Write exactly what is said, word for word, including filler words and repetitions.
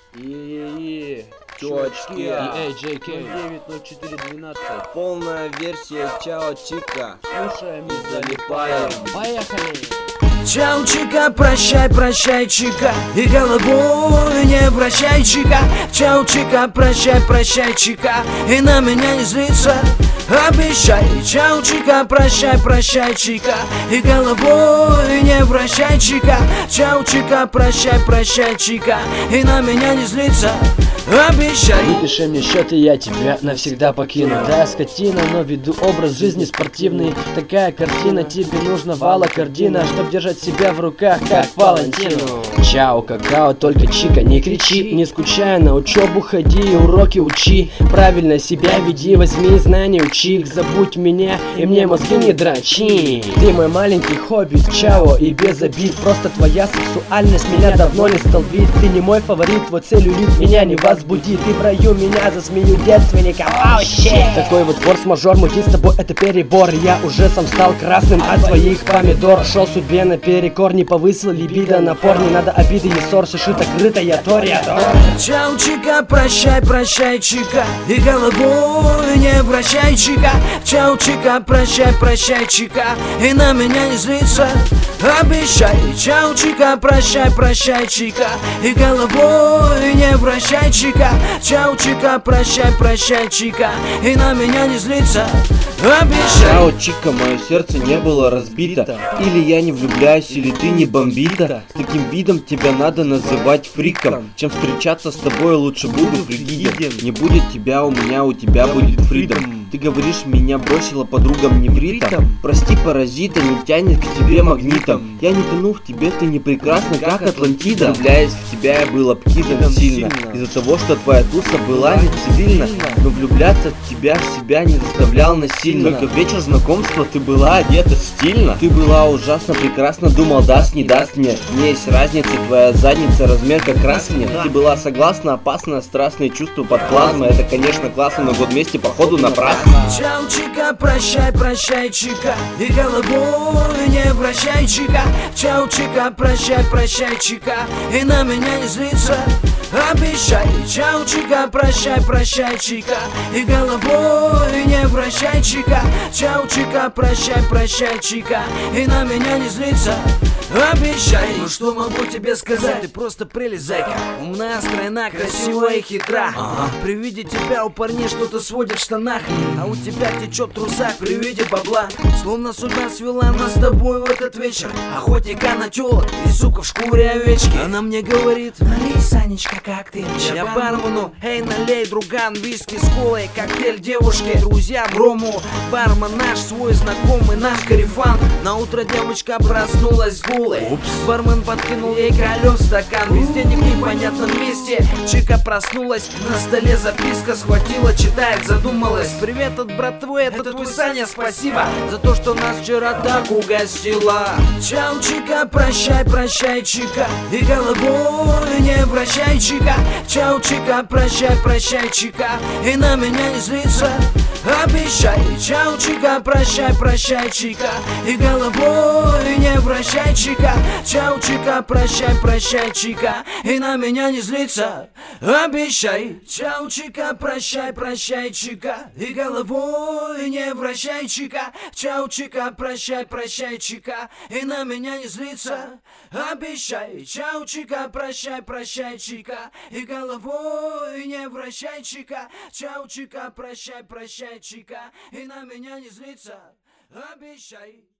И Чувачки, И эй, джей кей. девять ноль четыре двенадцать. Полная версия Чао Чика. Слушаем и Залипаем. Поехали! Чао, чика, прощай, прощай, чика, и головой не вращай, чика. Чао, чика, прощай, прощай, чика, и на меня не злиться, обещай. Чао, чика, прощай, прощай, чика, и головой не вращай, чика. Чао, чика, прощай, прощай, чика, и на меня не злиться, обещай. Выпиши мне счет, и я тебя навсегда покину. Да, скотина, но веду образ жизни спортивный. Такая картина, тебе нужна валокардина, чтоб держать себя в руках, как Валентину. Чао, какао, только чика, не кричи. Не скучай, на учебу ходи, уроки учи. Правильно себя веди, возьми знания, учи их. Забудь меня и мне мозги не дрочи. Ты мой маленький хоббит, чао, и без обид. Просто твоя сексуальность меня давно не столбит. Ты не мой фаворит, твой целлюлит меня не возбудит. Ты в раю меня за змею девственников. Oh, shit. Такой вот форс-мажор, мутить с тобой это перебор. Я уже сам стал красным от твоих помидор. Шел судьбе наперекор, не повысил либидо, напор. Не надо обиды и ссор, сушит открытая ториадор. Чао, чика, прощай, прощай, чика, и головой не вращай, чика. Чао, чика, прощай, прощай, чика, и на меня не злиться, обещай. Чао, чика, прощай, прощай, чика, и головой не вращай, чика. Чао, чика, прощай, прощай, чика, и на меня не злиться, обещай. Чао, чика, мое сердце не было разбито. Или я не влюбляюсь, или ты не бомбита. С таким видом тебя надо называть фриком. Чем встречаться с тобой, лучше буду фригиден. Не будет тебя у меня, у тебя будет фридом. Ты говоришь, меня бросила подругам невритом. Прости, паразита, не тянет к тебе магнитом. Я не тону в тебе, ты не прекрасна, как Атлантида. Влюбляясь в тебя, я был обкидан сильно. Из-за того, что твоя туса была не цивильна. Но влюбляться в тебя в себя не заставлял насильно. Только в вечер знакомства ты была одета стильно. Ты была ужасно прекрасна, думал, даст, не даст мне. Не есть разница, твоя задница, размер как раз мне. Ты была согласна, опасно, страстные чувства под плазмой. Это, конечно, классно, но год вместе, походу, напрасно. Чао, чика, прощай, прощай, чика, и головой не вращай, чика. Чао, чика, прощай, прощай, чика, и на меня не злиться, обещай. Чао, чика, прощай, прощай, чика, и головой не вращай, чика. Чао, чика, прощай, прощай, чика, и на меня не злиться, обещай. Ну что могу тебе сказать, ты просто прелесть, зайка. Умна, стройна, красивая и хитра. Ага. При виде тебя у парней что-то сводит в штанах, а у тебя течет в трусах при виде бабла. Словно судьба свела нас с тобой в этот вечер. Охотника на тёлок и сука в шкуре овечки. Она мне говорит: налей, Санечка, коктейль. Я бармену: эй, налей, друган, виски с колой. Коктейль девушке, друзьям рому. Бармен наш, свой знакомый, наш корефан. На утро девочка проснулась голой. Упс. Бармен подкинул ей колес стакан. Без денег в непонятном месте. Чика проснулась, на столе записка. Схватила, читает, задумалась. Привет от братвы, это, это твой Саня, спасибо за то, что нас вчера так угостила. Чао, чика, прощай, прощай, чика, и головой не вращай, чика. Чао, чика, прощай, прощай, чика, и на меня не злиться, обещай. Чао, чика, прощай, прощай, чика, и головой не вращай, чика. Чао, чика, прощай, прощай, чика, и на меня не злиться, обещай. Чао, чика, прощай, прощай, чика, и головой не вращай, чика. Чао, чика, прощай, прощай, чика, и на меня не злиться, обещай. Чао, чика, прощай, прощай, чика, и головой не вращай, чика. Чао, чика, прощай, прощай, чика, и на меня не злиться, обещай.